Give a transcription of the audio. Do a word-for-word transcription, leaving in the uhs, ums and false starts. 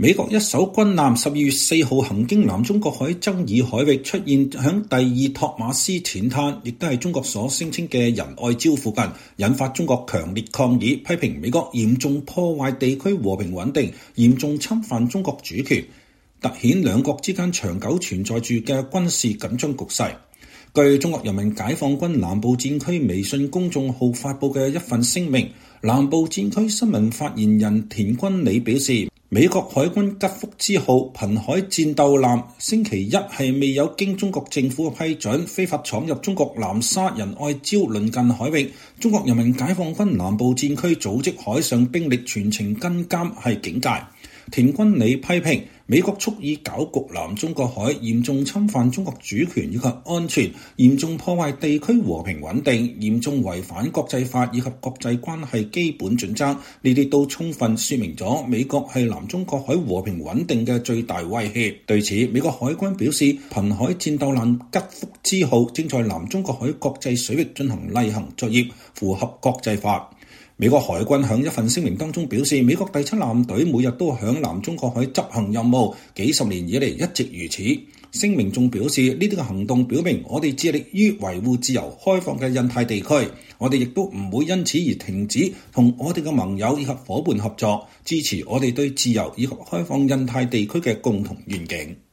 美國一艘軍艦十二月四號行經南中國海爭議海域，出現響第二托馬斯淺灘，亦都係中國所聲稱嘅仁愛礁附近，引發中國強烈抗議，批評美國嚴重破壞地區和平穩定，嚴重侵犯中國主權，凸顯兩國之間長久存在住嘅軍事緊張局勢。據中國人民解放軍南部戰區微信公眾號發佈嘅一份聲明，南部戰區新聞發言人田君里表示，美國海軍吉福之號瀕海戰鬥艦星期一係未有經中國政府嘅批准，非法闖入中國南沙仁愛礁鄰近海域，中國人民解放軍南部戰區組織海上兵力全程跟監，係警戒。田君里批評美國蓄意搞局南中國海，嚴重侵犯中國主權以及安全，嚴重破壞地區和平穩定，嚴重違反國際法以及國際關係基本準則，呢啲都充分說明咗美國係南中國海和平穩定嘅最大威脅。對此，美國海軍表示，瀕海戰鬥艦吉福之號正在南中國海國際水域進行例行作業，符合國際法。美國海軍響一份聲明當中表示，美國第七艦隊每日都響南中國海執行任務，幾十年以嚟一直如此。聲明仲表示，呢啲嘅行動表明我哋致力於維護自由開放嘅印太地區，我哋亦都唔會因此而停止同我哋嘅盟友以及夥伴合作，支持我哋對自由以及開放印太地區嘅共同願景。